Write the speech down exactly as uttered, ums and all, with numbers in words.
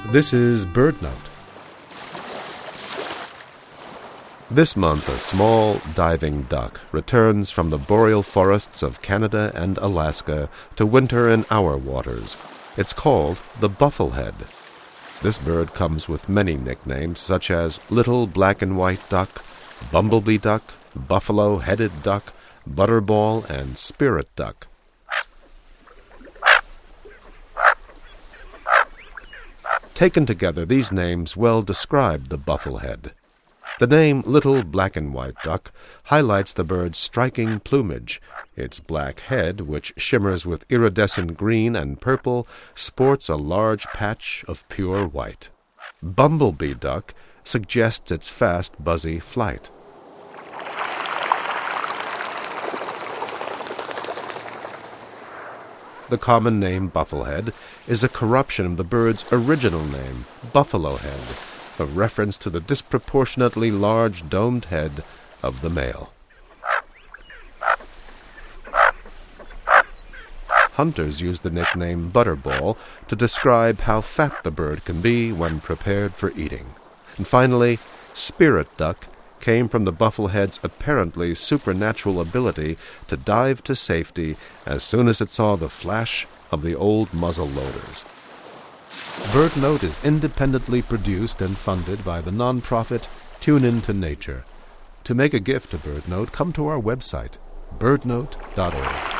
This is BirdNote. This month, a small diving duck returns from the boreal forests of Canada and Alaska to winter in our waters. It's called the bufflehead. This bird comes with many nicknames, such as little black and white duck, bumblebee duck, buffalo-headed duck, butterball, and spirit duck. Taken together, these names well describe the bufflehead. The name little black and white duck highlights the bird's striking plumage. Its black head, which shimmers with iridescent green and purple, sports a large patch of pure white. Bumblebee duck suggests its fast, buzzy flight. The common name bufflehead is a corruption of the bird's original name, buffalohead, a reference to the disproportionately large domed head of the male. Hunters use the nickname butterball to describe how fat the bird can be when prepared for eating. And finally, spirit duck came from the bufflehead's apparently supernatural ability to dive to safety as soon as it saw the flash of the old muzzle loaders. BirdNote is independently produced and funded by the nonprofit Tune Into Nature. To make a gift to BirdNote, come to our website, bird note dot org.